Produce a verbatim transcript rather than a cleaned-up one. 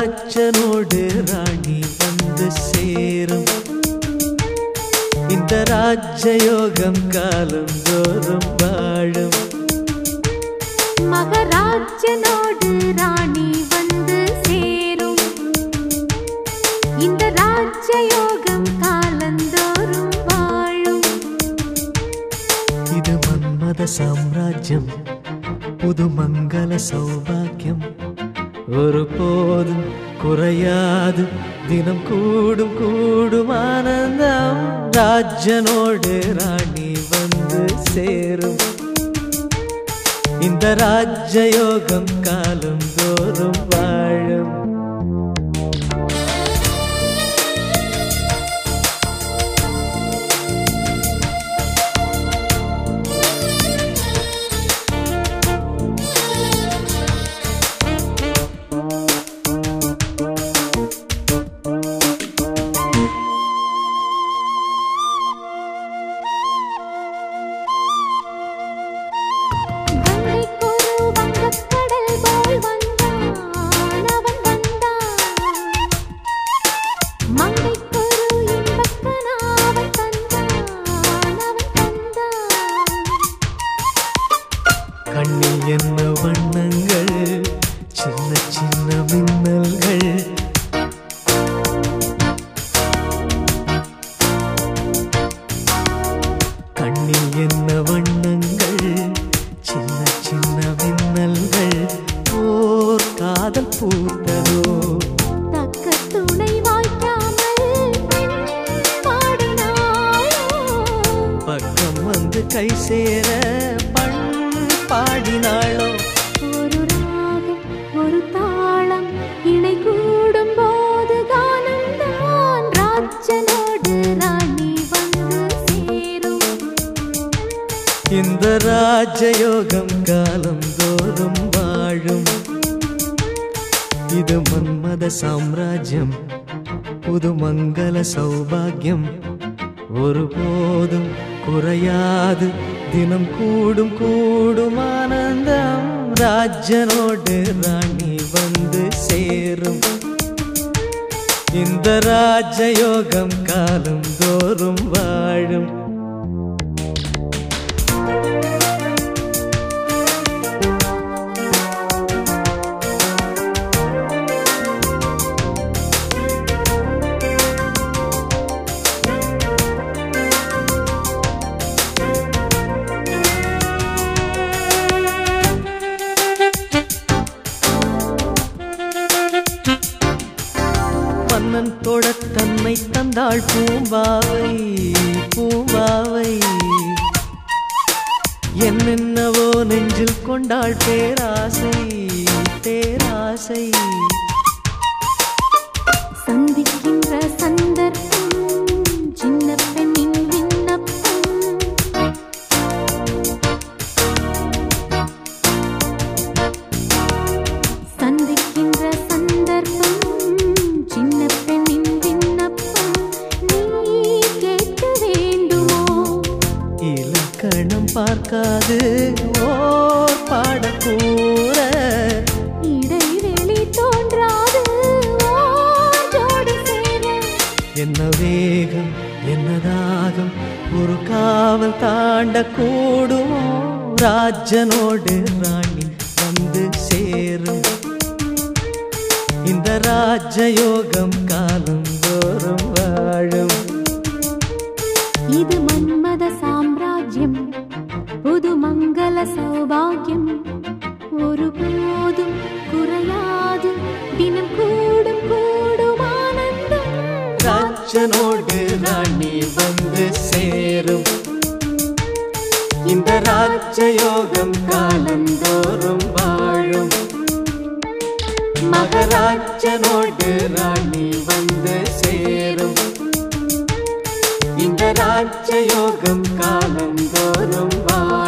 மகராஜனோடு ராணி வந்து சேரும். இந்த ராஜயோகம் காலம் தோறும் வாழும். மகராஜனோடு ராணி வந்து சேரும். இந்த ராஜயோகம் காலந்தோறும் வாழும். இது மன்மத சாம்ராஜ்யம், புது மங்கள சௌபாக்கியம். ஒருபோதும் குறையாது, தினம் கூடும் கூடும் ஆனந்தம். ராஜனோடு ராணி வந்து சேரும். இந்த ராஜயோகம் காலம் தோறும் வாழும். கண்ணில் என்ன வண்ணங்கள், சின்ன சின்ன மின்னல்கள். கண்ணில் என்ன வண்ணங்கள், சின்ன சின்ன மின்னல்கள். ஓர் காதல் பூத்ததோ, தக்க துணை வாய்க்காமல் பாடினாயோ. பக்கம் வந்து கை சேர பண் பாடினாளோ. ஒரு ராகம் ஒரு தாளம் இணை கூடும் போது கானந்தான். ராஜனோடு ராணி வந்து சேரும். இந்த ராஜயோகம் காலம் தோறும் வாழும். இது மன்மத சாம்ராஜ்யம், புது மங்கள சௌபாகியம். ஒருபோதும் குறையாது, தினம் கூடும் கூடும் ஆனந்தம். ராஜனோடு ராணி வந்து சேரும். இந்த ராஜயோகம் காலம் தோறும் வாழும். மன்னன் தொட தன்னை தந்தாள் பூம்பாவை பூம்பாவை. என்னென்னவோ நெஞ்சில் கொண்டாள் பேராசை பேராசை. சந்திக்கின்ற சந்தர்ப்பம் சின்ன பெண்ணின் விண்ணப்பம். சந்திக்கின்ற சந்தர்ப்பம் சின்ன பெண்ணின் விண்ணப்பம். நீ கேட்க வேண்டுமோ? இலக்கணம் பார்க்காது ஓர் பாடக்கூற. இடைவெளி தோன்றாது ஓர் ஜோடி சேர. என்ன வேகம் என்ன தாகம், ஒரு காவல் தாண்ட கூடுமோ. ராஜனோடு ராணி வந்து சேரும். இந்த ராஜயோகம் காலம் தோறும் வாழும். இது மன்மத சாம்ராஜ்யம், புது மங்கள சௌபாகியம். ஒருபோதும் குறையாது, தினம் கூடும் கூடும் ஆனந்தம். ராஜனோடு ராணி வந்து சேரும். இந்த ராஜயோகம் காலம் தோறும் வாழும். மகராஜனோடு ராணி வந்து சேரும். இந்த ராஜயோகம் காலம் தோறும் வாழும்.